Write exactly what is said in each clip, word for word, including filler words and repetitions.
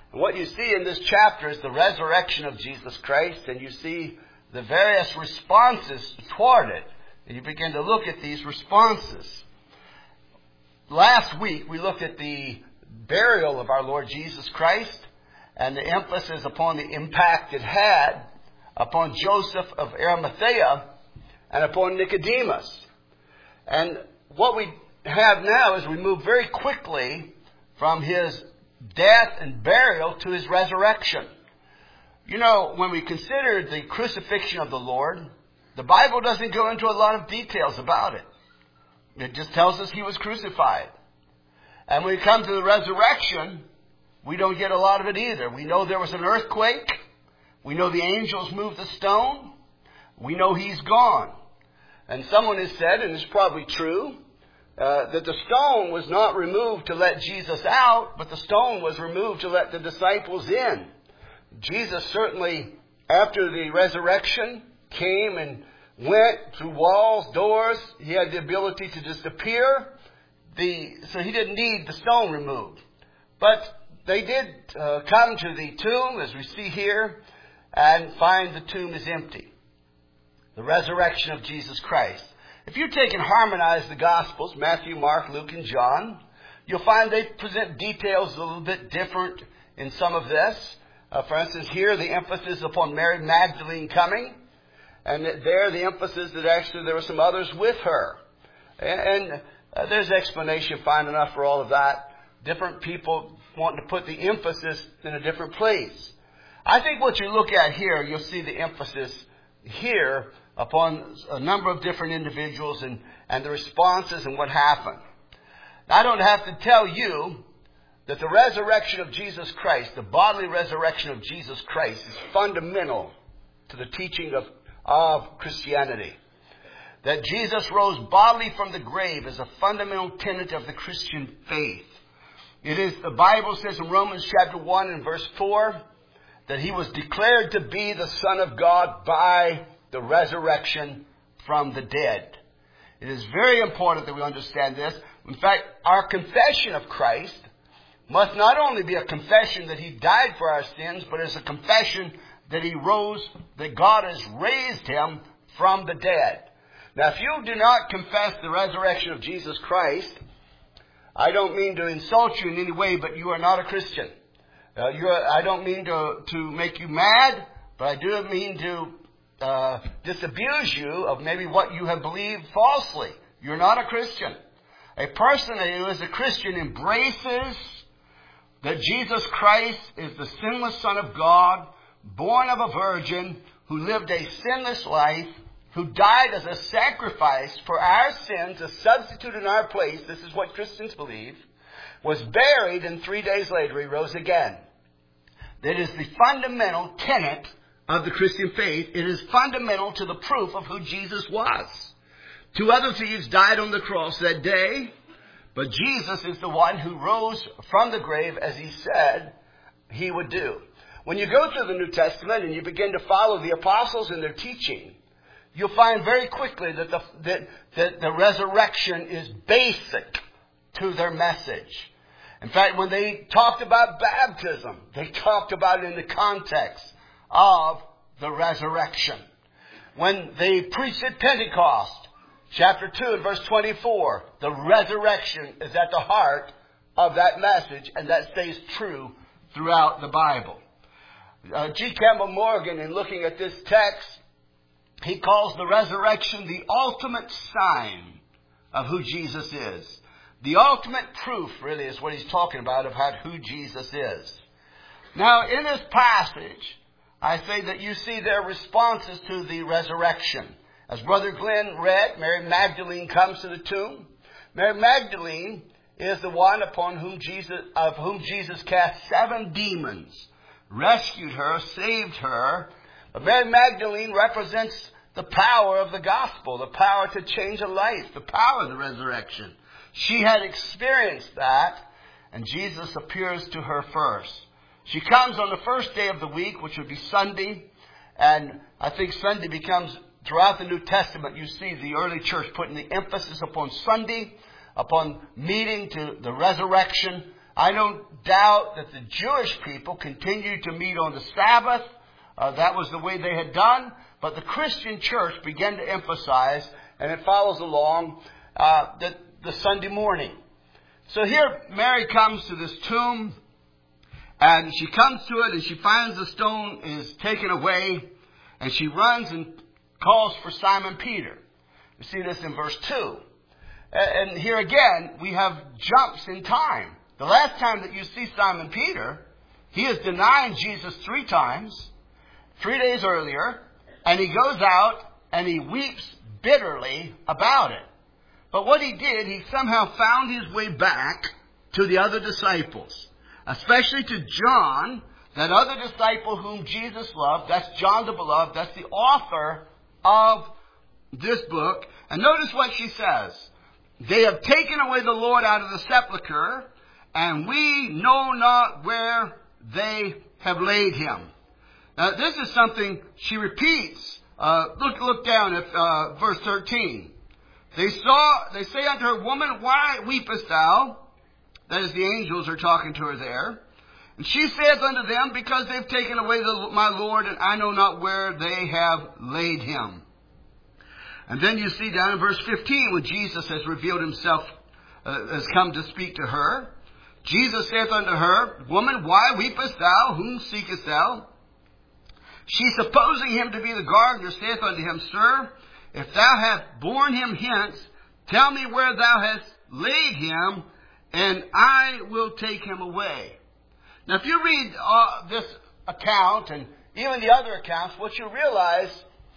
And what you see in this chapter is the resurrection of Jesus Christ, and you see the various responses toward it. And you begin to look at these responses. Last week we looked at the burial of our Lord Jesus Christ and the emphasis upon the impact it had upon Joseph of Arimathea and upon Nicodemus. And what we have now is we move very quickly from his death and burial to his resurrection. You know, when we consider the crucifixion of the Lord, the Bible doesn't go into a lot of details about it. It just tells us he was crucified. And when we come to the resurrection, we don't get a lot of it either. We know there was an earthquake. We know the angels moved the stone. We know he's gone. And someone has said, and it's probably true, uh, that the stone was not removed to let Jesus out, but the stone was removed to let the disciples in. Jesus certainly, after the resurrection, came and went through walls, doors. He had the ability to just appear. The, so he didn't need the stone removed. But they did uh, come to the tomb, as we see here, and find the tomb is empty. The resurrection of Jesus Christ. If you take and harmonize the Gospels, Matthew, Mark, Luke, and John, you'll find they present details a little bit different in some of this. Uh, for instance, here the emphasis upon Mary Magdalene coming. And there the emphasis that actually there were some others with her. And, and uh, there's explanation fine enough for all of that. Different people wanting to put the emphasis in a different place. I think what you look at here, you'll see the emphasis here upon a number of different individuals and, and the responses and what happened. I don't have to tell you that the resurrection of Jesus Christ, the bodily resurrection of Jesus Christ, is fundamental to the teaching of, of Christianity. That Jesus rose bodily from the grave is a fundamental tenet of the Christian faith. It is, the Bible says in Romans chapter one and verse four, that he was declared to be the Son of God by the resurrection from the dead. It is very important that we understand this. In fact, our confession of Christ must not only be a confession that he died for our sins, but it's a confession that he rose, that God has raised him from the dead. Now, if you do not confess the resurrection of Jesus Christ, I don't mean to insult you in any way, but you are not a Christian. Uh, you're, I don't mean to, to make you mad, but I do mean to uh, disabuse you of maybe what you have believed falsely. You're not a Christian. A person who is a Christian embraces that Jesus Christ is the sinless Son of God, born of a virgin, who lived a sinless life, who died as a sacrifice for our sins, a substitute in our place. This is what Christians believe. Was buried, and three days later he rose again. That is the fundamental tenet of the Christian faith. It is fundamental to the proof of who Jesus was. Two other thieves died on the cross that day, but Jesus is the one who rose from the grave as he said he would do. When you go through the New Testament and you begin to follow the apostles in their teaching, you'll find very quickly that the, that, that the resurrection is basic to their message. In fact, when they talked about baptism, they talked about it in the context of the resurrection. When they preached at Pentecost, chapter two and verse twenty-four, the resurrection is at the heart of that message, and that stays true throughout the Bible. Uh, G. Campbell Morgan, in looking at this text, he calls the resurrection the ultimate sign of who Jesus is. The ultimate proof, really, is what he's talking about of how, who Jesus is. Now, in this passage, I say that you see their responses to the resurrection. As Brother Glenn read, Mary Magdalene comes to the tomb. Mary Magdalene is the one upon whom Jesus, of whom Jesus cast seven demons, rescued her, saved her. But Mary Magdalene represents the power of the gospel, the power to change a life, the power of the resurrection. She had experienced that, and Jesus appears to her first. She comes on the first day of the week, which would be Sunday, and I think Sunday becomes, throughout the New Testament, you see the early church putting the emphasis upon Sunday, upon meeting to the resurrection I don't doubt that the Jewish people continued to meet on the Sabbath. Uh, that was the way they had done. But the Christian church began to emphasize, and it follows along, uh, the, the Sunday morning. So here Mary comes to this tomb, and she comes to it, and she finds the stone is taken away, and she runs and calls for Simon Peter. You see this in verse two. And here again, we have jumps in time. The last time that you see Simon Peter, he is denying Jesus three times, three days earlier, and he goes out and he weeps bitterly about it. But what he did, he somehow found his way back to the other disciples, especially to John, that other disciple whom Jesus loved. That's John the Beloved. That's the author of this book. And notice what she says. They have taken away the Lord out of the sepulchre, and we know not where they have laid him. Now, this is something she repeats. Uh, look, look down at uh, verse thirteen. They saw, they say unto her, Woman, why weepest thou? That is, the angels are talking to her there. And she saith unto them, Because they've taken away the, my Lord, and I know not where they have laid him. And then you see down in verse fifteen, when Jesus has revealed himself, uh, has come to speak to her. Jesus saith unto her, Woman, why weepest thou? Whom seekest thou? She, supposing him to be the gardener, saith unto him, Sir, if thou hast borne him hence, tell me where thou hast laid him, and I will take him away. Now, if you read uh, this account, and even the other accounts, what you realize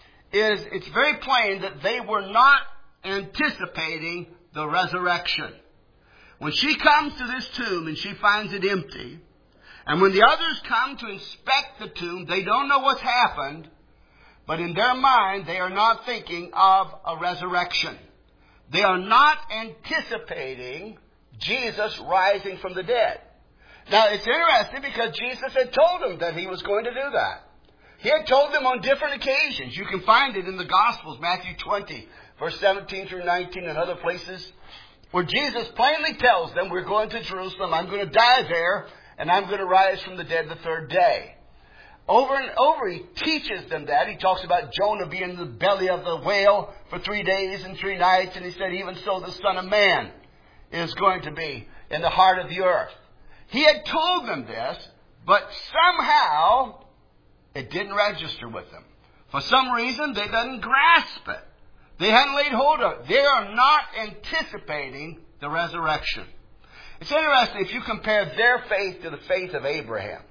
is it's very plain that they were not anticipating the resurrection. When she comes to this tomb and she finds it empty, and when the others come to inspect the tomb, they don't know what's happened, but in their mind they are not thinking of a resurrection. They are not anticipating Jesus rising from the dead. Now, it's interesting because Jesus had told them that he was going to do that. He had told them on different occasions. You can find it in the Gospels, Matthew twenty, verse seventeen through nineteen, and other places, where Jesus plainly tells them, we're going to Jerusalem, I'm going to die there, and I'm going to rise from the dead the third day. Over and over, he teaches them that. He talks about Jonah being in the belly of the whale for three days and three nights, and he said, even so the Son of Man is going to be in the heart of the earth. He had told them this, but somehow it didn't register with them. For some reason, they didn't grasp it. They hadn't laid hold of it. They are not anticipating the resurrection. It's interesting if you compare their faith to the faith of Abraham.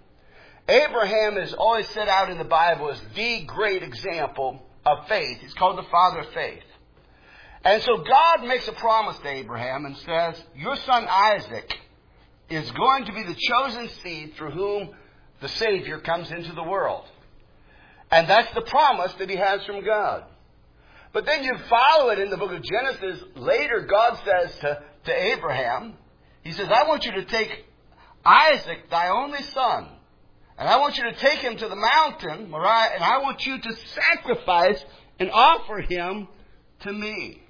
Abraham is always set out in the Bible as the great example of faith. He's called the father of faith. And so God makes a promise to Abraham and says, your son Isaac is going to be the chosen seed through whom the Savior comes into the world. And that's the promise that he has from God. But then you follow it in the book of Genesis. Later, God says to, to Abraham, he says, I want you to take Isaac, thy only son, and I want you to take him to the mountain, Moriah, and I want you to sacrifice and offer him to me.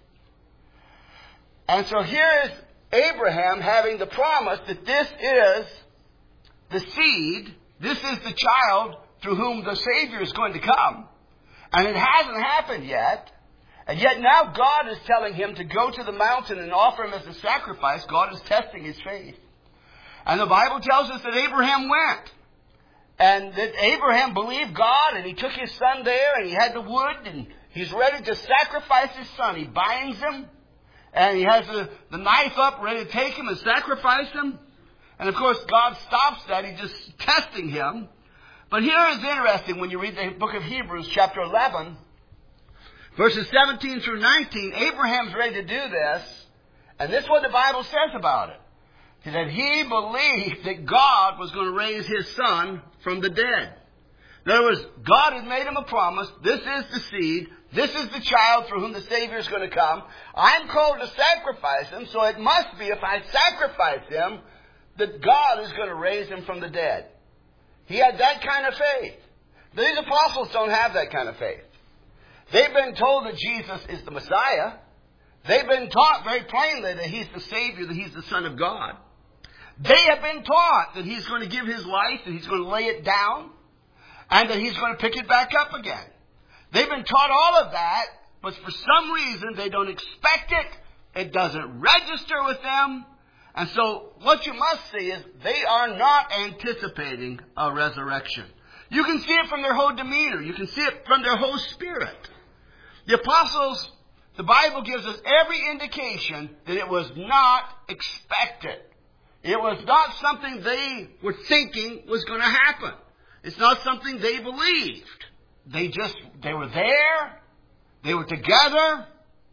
And so here is Abraham having the promise that this is the seed, this is the child through whom the Savior is going to come. And it hasn't happened yet. And yet now God is telling him to go to the mountain and offer him as a sacrifice. God is testing his faith. And the Bible tells us that Abraham went. And that Abraham believed God, and he took his son there, and he had the wood, and he's ready to sacrifice his son. He binds him, and he has the, the knife up, ready to take him and sacrifice him. And of course, God stops that. He's just testing him. But here is interesting when you read the book of Hebrews, chapter eleven, verses seventeen through nineteen. Abraham's ready to do this, and this is what the Bible says about it. That he believed that God was going to raise his son from the dead. In other words, God had made him a promise. This is the seed. This is the child through whom the Savior is going to come. I'm called to sacrifice him, so it must be if I sacrifice him that God is going to raise him from the dead. He had that kind of faith. These apostles don't have that kind of faith. They've been told that Jesus is the Messiah. They've been taught very plainly that he's the Savior, that he's the Son of God. They have been taught that he's going to give his life, that he's going to lay it down, and that he's going to pick it back up again. They've been taught all of that, but for some reason they don't expect it. It doesn't register with them. And so what you must see is they are not anticipating a resurrection. You can see it from their whole demeanor. You can see it from their whole spirit. The apostles, the Bible gives us every indication that it was not expected. It was not something they were thinking was going to happen. It's not something they believed. They just, they were there. They were together.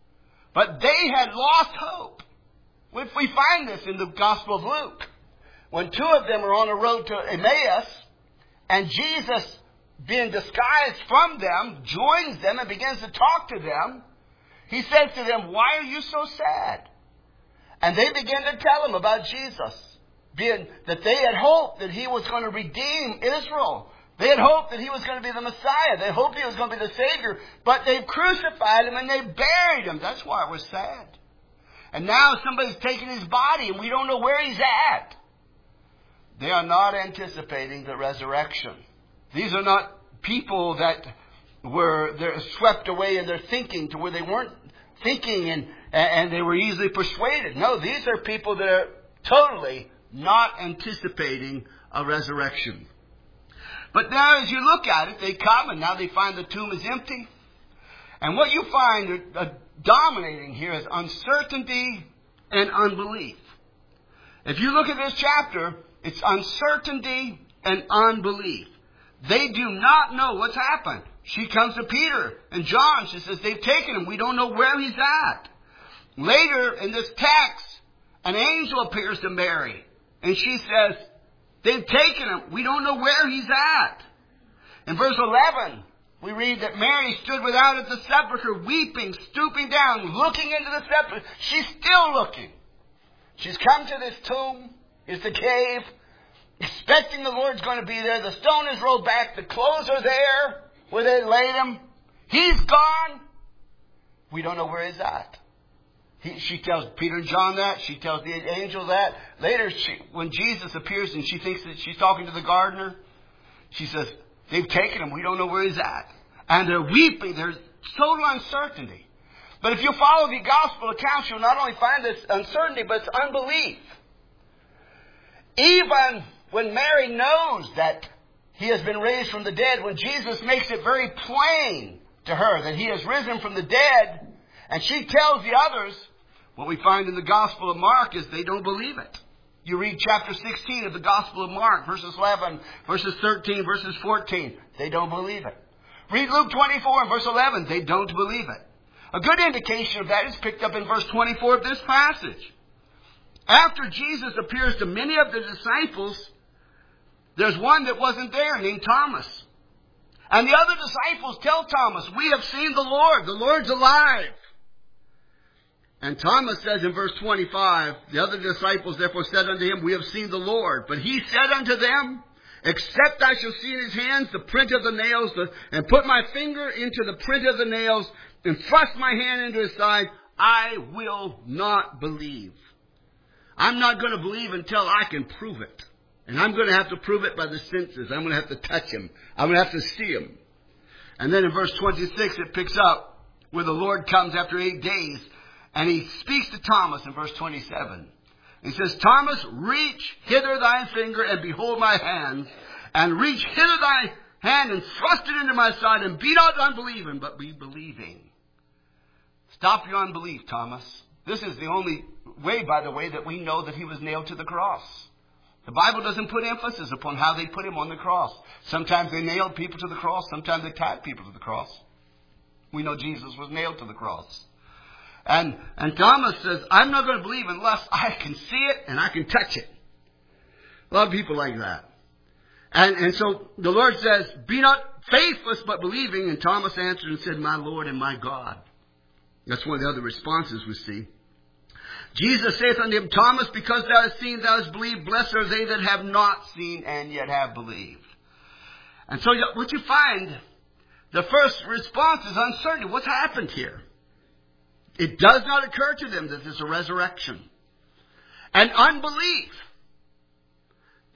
But they had lost hope. We find this in the Gospel of Luke. When two of them are on a road to Emmaus, and Jesus, being disguised from them, joins them and begins to talk to them, he says to them, "Why are you so sad?" And they begin to tell him about Jesus, being that they had hoped that he was going to redeem Israel. They had hoped that he was going to be the Messiah. They hoped he was going to be the Savior. But they've crucified him and they've buried him. That's why it was sad. And now somebody's taken his body and we don't know where he's at. They are not anticipating the resurrection. These are not people that were they're swept away in their thinking to where they weren't thinking and, and they were easily persuaded. No, these are people that are totally not anticipating a resurrection. But now as you look at it, they come and now they find the tomb is empty. And what you find uh, dominating here is uncertainty and unbelief. If you look at this chapter, it's uncertainty and unbelief. They do not know what's happened. She comes to Peter and John. She says, they've taken him. We don't know where he's at. Later in this text, an angel appears to Mary. And she says, they've taken him. We don't know where he's at. In verse eleven, we read that Mary stood without at the sepulchre, weeping, stooping down, looking into the sepulchre. She's still looking. She's come to this tomb. It's the cave. Expecting the Lord's going to be there. The stone is rolled back. The clothes are there where they laid him. He's gone. We don't know where he's at. He, she tells Peter and John that. She tells the angel that. Later, she, when Jesus appears and she thinks that she's talking to the gardener, she says, they've taken him. We don't know where he's at. And they're weeping. There's total uncertainty. But if you follow the gospel accounts, you'll not only find this uncertainty, but it's unbelief. Even when Mary knows that he has been raised from the dead, when Jesus makes it very plain to her that he has risen from the dead, and she tells the others, what we find in the Gospel of Mark is they don't believe it. You read chapter sixteen of the Gospel of Mark, verses eleven, verses thirteen, verses fourteen. They don't believe it. Read Luke twenty-four and verse eleven. They don't believe it. A good indication of that is picked up in verse twenty-four of this passage. After Jesus appears to many of the disciples, there's one that wasn't there named Thomas. And the other disciples tell Thomas, we have seen the Lord. The Lord's alive. And Thomas says in verse twenty-five, the other disciples therefore said unto him, we have seen the Lord. But he said unto them, except I shall see in his hands the print of the nails, and put my finger into the print of the nails, and thrust my hand into his side, I will not believe. I'm not going to believe until I can prove it. And I'm going to have to prove it by the senses. I'm going to have to touch him. I'm going to have to see him. And then in verse twenty-six, it picks up where the Lord comes after eight days. And he speaks to Thomas in verse twenty-seven. He says, Thomas, reach hither thy finger and behold my hands. And reach hither thy hand and thrust it into my side. And be not unbelieving, but be believing. Stop your unbelief, Thomas. This is the only way, by the way, that we know that he was nailed to the cross. The Bible doesn't put emphasis upon how they put him on the cross. Sometimes they nailed people to the cross. Sometimes they tied people to the cross. We know Jesus was nailed to the cross. And, and Thomas says, I'm not going to believe unless I can see it and I can touch it. A lot of people like that. And, and so the Lord says, be not faithless but believing. And Thomas answered and said, my Lord and my God. That's one of the other responses we see. Jesus saith unto him, Thomas, because thou hast seen, thou hast believed. Blessed are they that have not seen and yet have believed. And so what you find, the first response is uncertainty. What's happened here? It does not occur to them that there's a resurrection. And unbelief.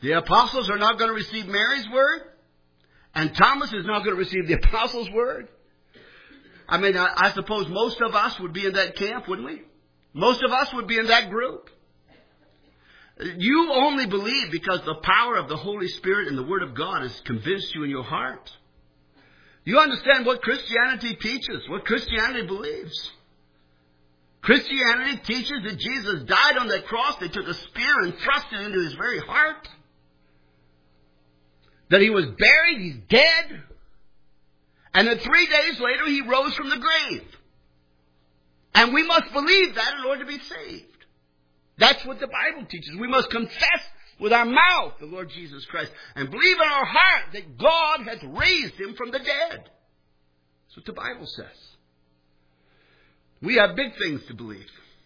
The apostles are not going to receive Mary's word. And Thomas is not going to receive the apostles' word. I mean, I, I suppose most of us would be in that camp, wouldn't we? Most of us would be in that group. You only believe because the power of the Holy Spirit and the Word of God has convinced you in your heart. You understand what Christianity teaches, what Christianity believes. Christianity teaches that Jesus died on that cross. They took a spear and thrust it into his very heart. That he was buried, he's dead. And that three days later he rose from the grave. And we must believe that in order to be saved. That's what the Bible teaches. We must confess with our mouth the Lord Jesus Christ and believe in our heart that God hath raised him from the dead. That's what the Bible says. We have big things to believe.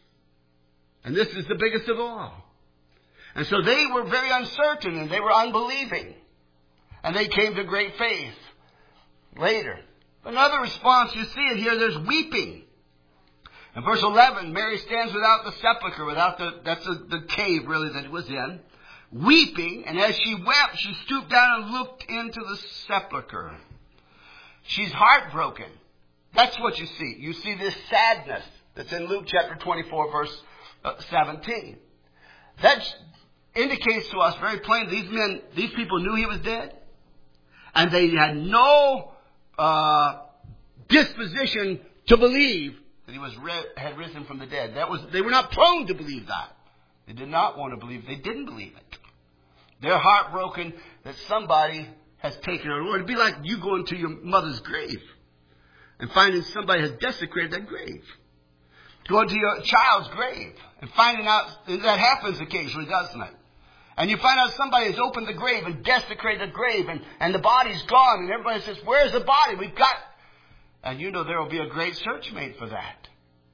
And this is the biggest of all. And so they were very uncertain and they were unbelieving. And they came to great faith later. Another response, you see it here, there's weeping. In verse eleven, Mary stands without the sepulchre, without the, that's the, the cave really that it was in, weeping, and as she wept, she stooped down and looked into the sepulchre. She's heartbroken. That's what you see. You see this sadness that's in Luke chapter twenty-four, verse seventeen. That indicates to us very plainly, these men, these people knew he was dead, and they had no uh, disposition to believe that he was re- had risen from the dead. That was they were not prone to believe that. They did not want to believe. They didn't believe it. They're heartbroken that somebody has taken her. Lord, it'd be like you going to your mother's grave and finding somebody has desecrated that grave. Going to your child's grave and finding out that happens occasionally, doesn't it? And you find out somebody has opened the grave and desecrated the grave and, and the body's gone and everybody says, where's the body? We've got... And you know there will be a great search made for that.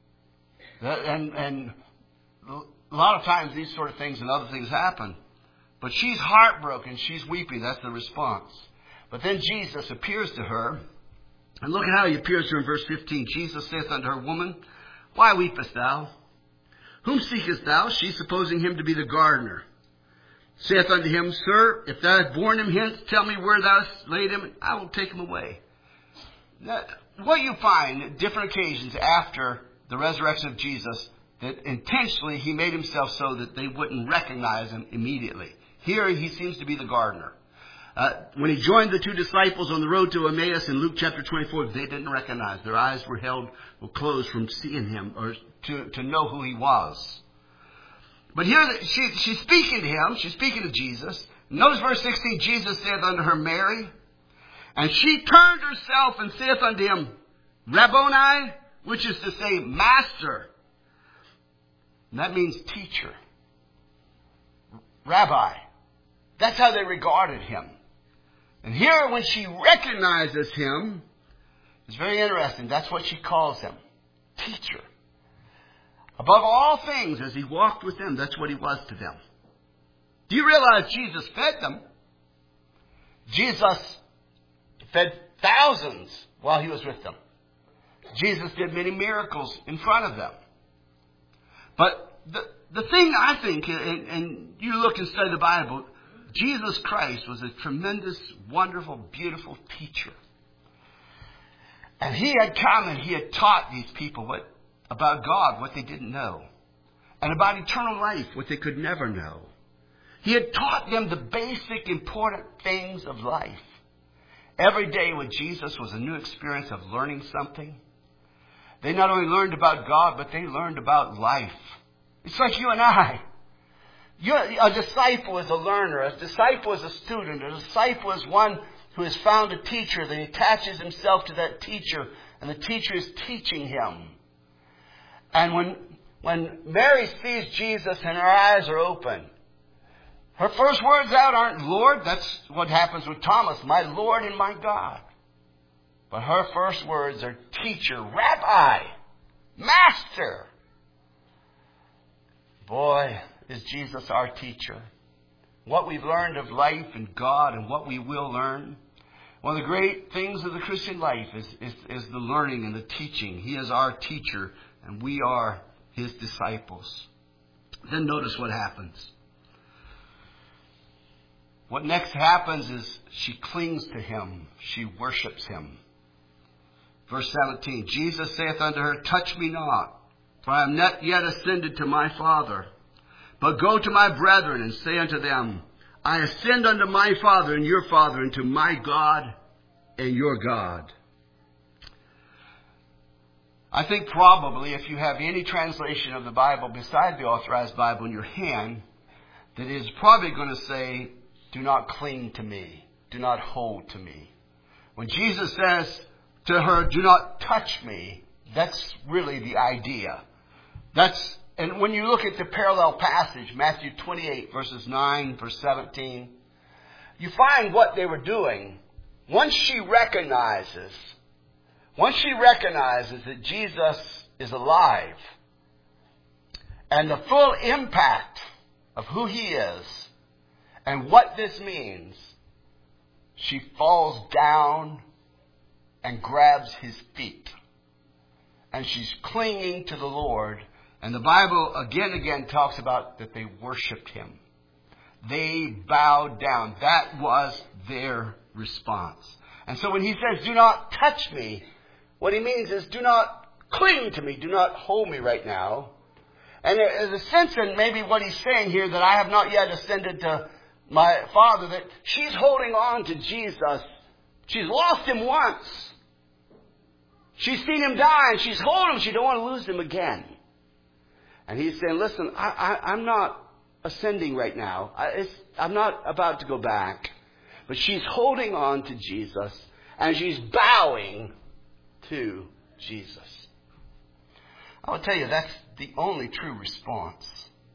And, and a lot of times these sort of things and other things happen. But she's heartbroken. She's weeping. That's the response. But then Jesus appears to her. And look at how he appears to her in verse fifteen. Jesus saith unto her, Woman, why weepest thou? Whom seekest thou? She, supposing him to be the gardener, saith unto him, Sir, if thou hast borne him hence, tell me where thou hast laid him, and I will take him away. Now, what you find at different occasions after the resurrection of Jesus, that intentionally he made himself so that they wouldn't recognize him immediately. Here he seems to be the gardener. Uh, when he joined the two disciples on the road to Emmaus in Luke chapter twenty-four, they didn't recognize. Their eyes were held, were closed from seeing him or to, to know who he was. But here she, she's speaking to him. She's speaking to Jesus. Notice verse sixteen, Jesus saith unto her, Mary. And she turned herself and saith unto him, Rabboni, which is to say, Master. And that means teacher. Rabbi. That's how they regarded him. And here when she recognizes him, it's very interesting. That's what she calls him. Teacher. Above all things, as he walked with them, that's what he was to them. Do you realize Jesus fed them? Jesus fed thousands while he was with them. Jesus did many miracles in front of them. But the, the thing I think, and, and you look and study the Bible, Jesus Christ was a tremendous, wonderful, beautiful teacher. And he had come and he had taught these people what about God, what they didn't know. And about eternal life, what they could never know. He had taught them the basic, important things of life. Every day with Jesus was a new experience of learning something. They not only learned about God, but they learned about life. It's like you and I. You're, a disciple is a learner. A disciple is a student. A disciple is one who has found a teacher. Then he attaches himself to that teacher, and the teacher is teaching him. And when, when Mary sees Jesus and her eyes are open, her first words out aren't Lord. That's what happens with Thomas. My Lord and my God. But her first words are teacher, Rabbi, Master. Boy, is Jesus our teacher. What we've learned of life and God and what we will learn. One of the great things of the Christian life is, is, is the learning and the teaching. He is our teacher and we are his disciples. Then notice what happens. what next happens is she clings to him. She worships him. Verse seventeen, Jesus saith unto her, touch me not, for I am not yet ascended to my Father. But go to my brethren and say unto them, I ascend unto my Father and your Father, and to my God and your God. I think probably if you have any translation of the Bible beside the Authorized Bible in your hand, that is probably going to say, do not cling to me. Do not hold to me. When Jesus says to her, do not touch me, that's really the idea. That's, and when you look at the parallel passage, Matthew twenty-eight, verses nine, verse seventeen, you find what they were doing. Once she recognizes, once she recognizes that Jesus is alive, and the full impact of who he is, and what this means, she falls down and grabs his feet. And she's clinging to the Lord. And the Bible again and again talks about that they worshiped him. They bowed down. That was their response. And so when he says, do not touch me, what he means is do not cling to me. Do not hold me right now. And there's a sense in maybe what he's saying here, that I have not yet ascended to my Father, that she's holding on to Jesus. She's lost him once. She's seen him die and she's holding him. She don't want to lose him again. And he's saying, listen, I, I, I'm not ascending right now. I, it's, I'm not about to go back. But she's holding on to Jesus and she's bowing to Jesus. I will tell you, that's the only true response.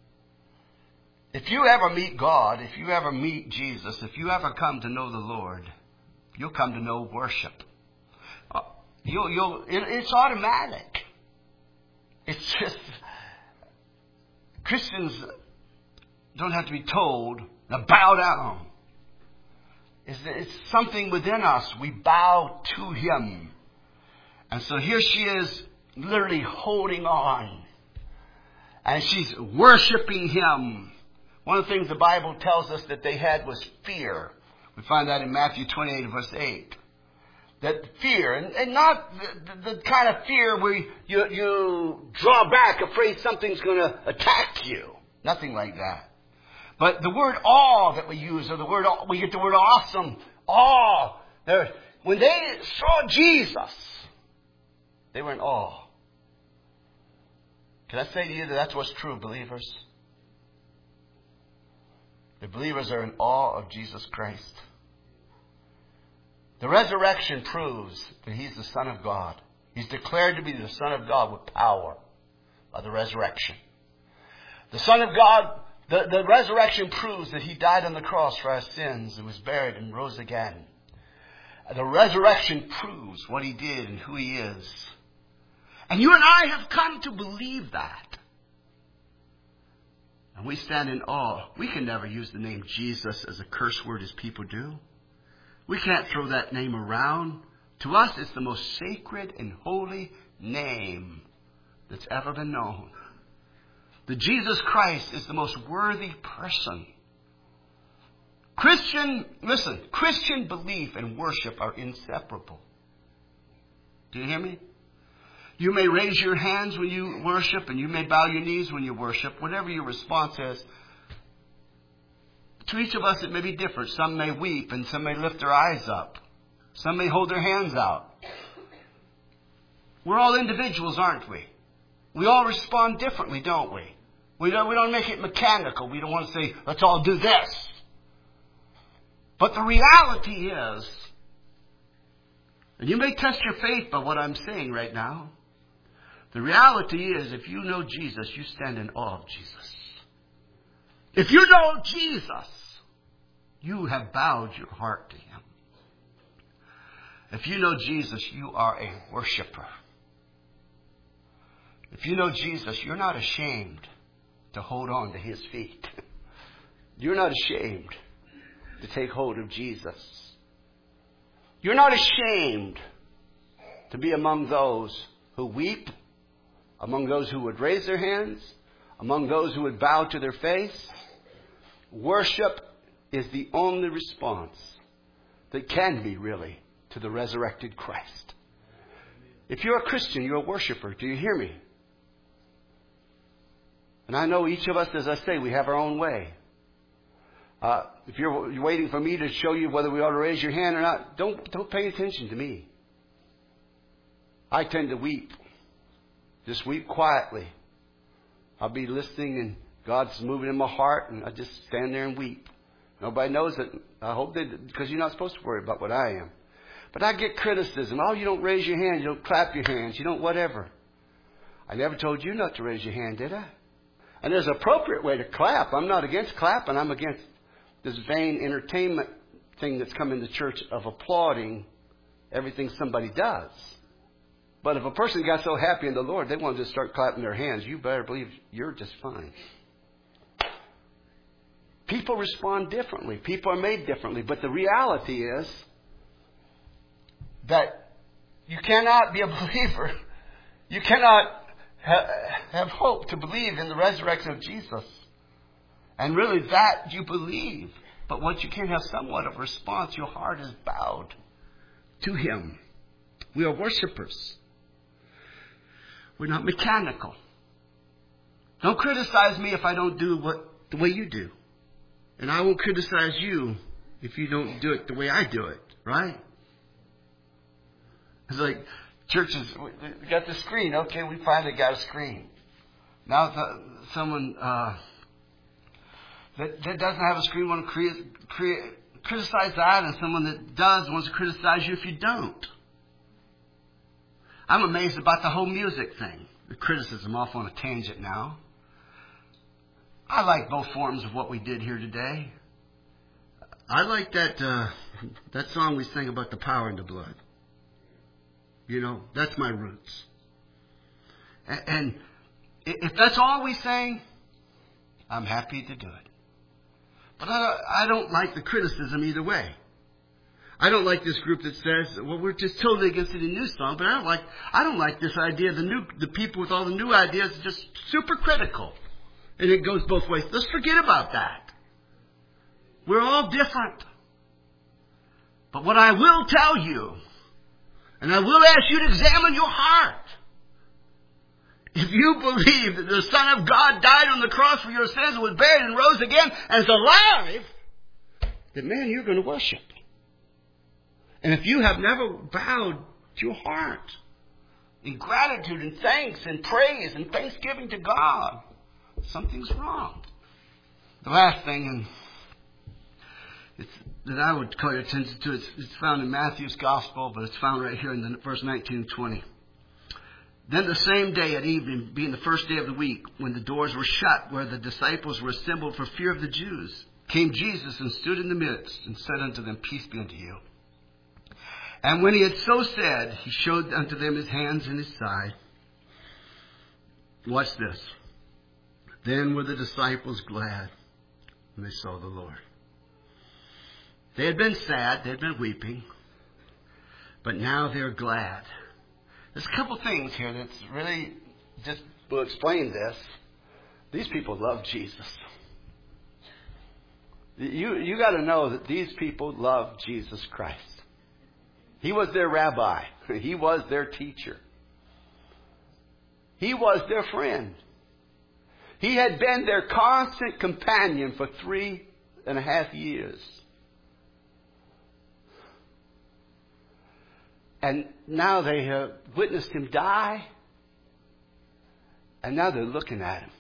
If you ever meet God, if you ever meet Jesus, if you ever come to know the Lord, you'll come to know worship. You'll, you'll, it, it's automatic. It's just, Christians don't have to be told, now bow down. It's, it's something within us. We bow to him. And so here she is, literally holding on. And she's worshiping him. One of the things the Bible tells us that they had was fear. We find that in Matthew twenty-eight, verse eight. That fear, and, and not the, the, the kind of fear where you, you draw back afraid something's going to attack you. Nothing like that. But the word awe that we use, or the word, we get the word awesome, awe. There, when they saw Jesus, they were in awe. Can I say to you that that's what's true of believers? The believers are in awe of Jesus Christ. The resurrection proves that he's the Son of God. He's declared to be the Son of God with power by the resurrection. The Son of God, the, the resurrection proves that he died on the cross for our sins and was buried and rose again. The resurrection proves what he did and who he is. And you and I have come to believe that. And we stand in awe. We can never use the name Jesus as a curse word as people do. We can't throw that name around. To us, it's the most sacred and holy name that's ever been known. The Jesus Christ is the most worthy person. Christian, listen, Christian belief and worship are inseparable. Do you hear me? You may raise your hands when you worship, and you may bow your knees when you worship, whatever your response is. To each of us, it may be different. Some may weep, and some may lift their eyes up. Some may hold their hands out. We're all individuals, aren't we? We all respond differently, don't we? We don't, we don't make it mechanical. We don't want to say, let's all do this. But the reality is, and you may test your faith by what I'm saying right now, the reality is, if you know Jesus, you stand in awe of Jesus. If you know Jesus, you have bowed your heart to him. If you know Jesus, you are a worshiper. If you know Jesus, you're not ashamed to hold on to his feet. You're not ashamed to take hold of Jesus. You're not ashamed to be among those who weep, among those who would raise their hands, among those who would bow to their face. Worship is the only response that can be really to the resurrected Christ. If you're a Christian, you're a worshiper. Do you hear me? And I know each of us, as I say, we have our own way. Uh, if you're, you're waiting for me to show you whether we ought to raise your hand or not, don't, don't pay attention to me. I tend to weep. Just weep quietly. I'll be listening and God's moving in my heart and I just stand there and weep. Nobody knows it. I hope they, because you're not supposed to worry about what I am. But I get criticism. Oh, you don't raise your hands. You don't clap your hands. You don't whatever. I never told you not to raise your hand, did I? And there's an appropriate way to clap. I'm not against clapping. I'm against this vain entertainment thing that's come in the church of applauding everything somebody does. But if a person got so happy in the Lord, they want to just start clapping their hands, you better believe you're just fine. People respond differently. People are made differently. But the reality is that you cannot be a believer. You cannot ha- have hope to believe in the resurrection of Jesus. And really that you believe. But what you can have somewhat of a response, your heart is bowed to Him. We are worshipers. We're not mechanical. Don't criticize me if I don't do what the way you do. And I won't criticize you if you don't do it the way I do it, right? It's like churches, we got the screen. Okay, we finally got a screen. Now the, someone uh, that, that doesn't have a screen wants to create, create, criticize that, and someone that does wants to criticize you if you don't. I'm amazed about the whole music thing. The criticism, off on a tangent now. I like both forms of what we did here today. I like that uh, that song we sang about the power in the blood. You know, that's my roots. And, and if that's all we sang, I'm happy to do it. But I, I don't like the criticism either way. I don't like this group that says, well, we're just totally against any new song. But I don't like I don't like this idea. The new the people with all the new ideas are just super critical. And it goes both ways. Let's forget about that. We're all different. But what I will tell you, and I will ask you to examine your heart. If you believe that the Son of God died on the cross for your sins and was buried and rose again and is alive, then man, you're going to worship. And if you have never bowed your heart in gratitude and thanks and praise and thanksgiving to God, something's wrong. The last thing, and it's, that I would call your attention to, it's, it's found in Matthew's Gospel, but it's found right here in the verse nineteen and twenty. Then the same day at evening, being the first day of the week, when the doors were shut, where the disciples were assembled for fear of the Jews, came Jesus and stood in the midst and said unto them, Peace be unto you. And when he had so said, he showed unto them his hands and his side. Watch this. Then were the disciples glad when they saw the Lord. They had been sad, they had been weeping, but now they're glad. There's a couple things here that's really just will explain this. These people love Jesus. You you got to know that these people love Jesus Christ. He was their rabbi. He was their teacher. He was their friend. He had been their constant companion for three and a half years. And now they have witnessed him die. And now they're looking at him.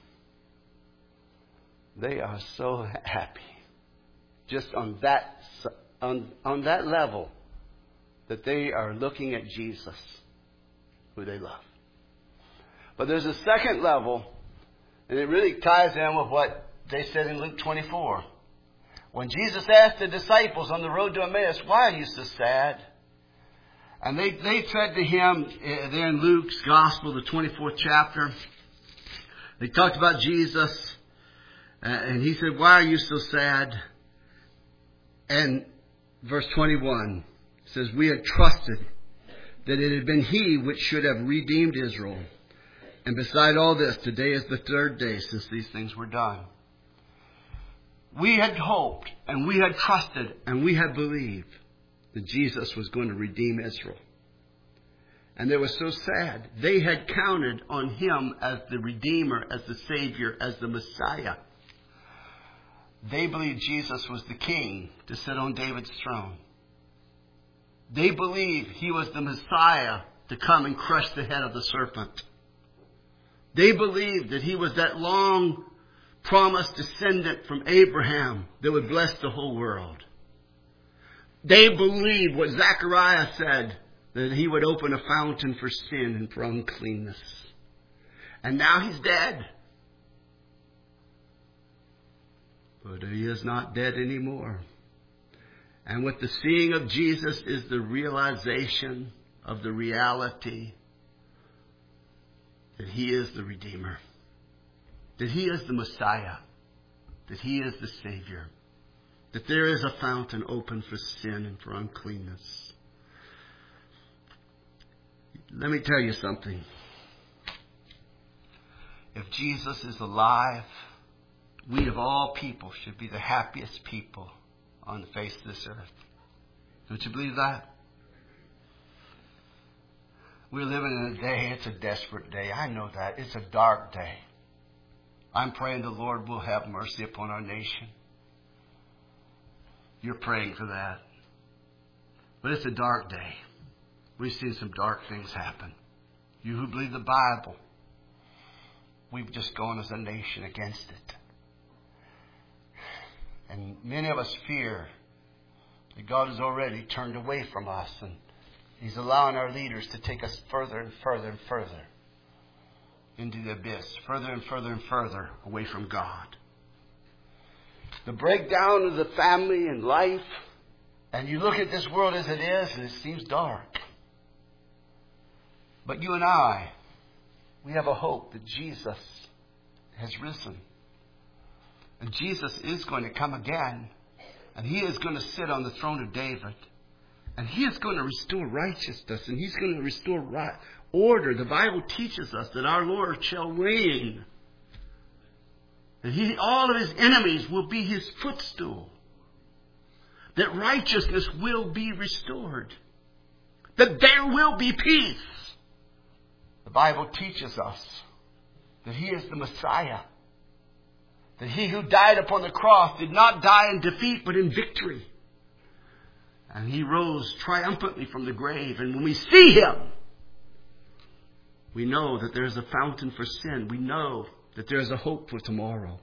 They are so happy. Just on that, on, on that level, that they are looking at Jesus, who they love. But there's a second level, and it really ties in with what they said in Luke twenty-four. When Jesus asked the disciples on the road to Emmaus, why are you so sad? And they, they said to him, uh, there in Luke's Gospel, the twenty-fourth chapter, they talked about Jesus, uh, and he said, why are you so sad? And verse twenty-one says, we had trusted that it had been he which should have redeemed Israel. And beside all this, today is the third day since these things were done. We had hoped and we had trusted and we had believed that Jesus was going to redeem Israel. And they were so sad. They had counted on Him as the Redeemer, as the Savior, as the Messiah. They believed Jesus was the King to sit on David's throne. They believed He was the Messiah to come and crush the head of the serpent. They believed that He was that long promised descendant from Abraham that would bless the whole world. They believed what Zechariah said, that He would open a fountain for sin and for uncleanness. And now He's dead. But He is not dead anymore. And with the seeing of Jesus is the realization of the reality that He is the Redeemer, that He is the Messiah, that He is the Savior, that there is a fountain open for sin and for uncleanness. Let me tell you something. If Jesus is alive, we of all people should be the happiest people on the face of this earth. Don't you believe that? We're living in a day, it's a desperate day. I know that. It's a dark day. I'm praying the Lord will have mercy upon our nation. You're praying for that. But it's a dark day. We've seen some dark things happen. You who believe the Bible, we've just gone as a nation against it. And many of us fear that God has already turned away from us, and He's allowing our leaders to take us further and further and further into the abyss, further and further and further away from God. The breakdown of the family and life, and you look at this world as it is, and it seems dark. But you and I, we have a hope that Jesus has risen. And Jesus is going to come again. And He is going to sit on the throne of David. And He is going to restore righteousness. And He's going to restore right, order. The Bible teaches us that our Lord shall reign. And he, all of His enemies will be His footstool. That righteousness will be restored. That there will be peace. The Bible teaches us that He is the Messiah. That He who died upon the cross did not die in defeat, but in victory. And He rose triumphantly from the grave. And when we see Him, we know that there's a fountain for sin. We know that there's a hope for tomorrow.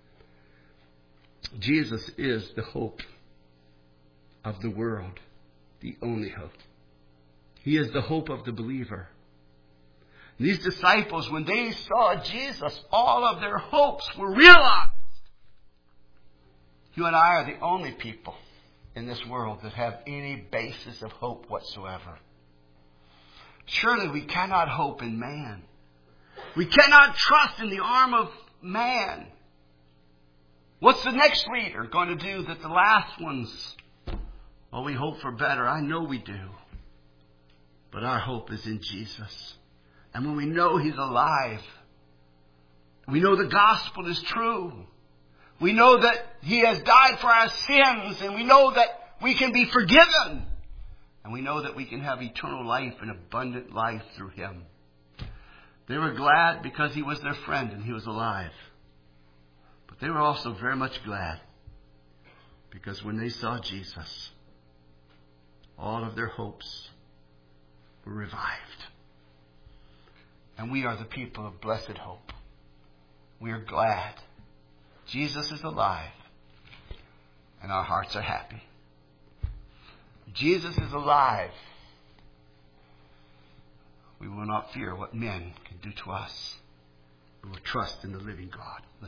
Jesus is the hope of the world, the only hope. He is the hope of the believer. These disciples, when they saw Jesus, all of their hopes were realized. You and I are the only people in this world that have any basis of hope whatsoever. Surely we cannot hope in man. We cannot trust in the arm of man. What's the next leader going to do that the last ones? Well, we hope for better. I know we do. But our hope is in Jesus. And when we know He's alive, we know the gospel is true. We know that He has died for our sins, and we know that we can be forgiven. And we know that we can have eternal life and abundant life through Him. They were glad because He was their friend and He was alive. But they were also very much glad because when they saw Jesus, all of their hopes were revived. And we are the people of blessed hope. We are glad. Jesus is alive. And our hearts are happy. Jesus is alive. We will not fear what men can do to us. We will trust in the living God.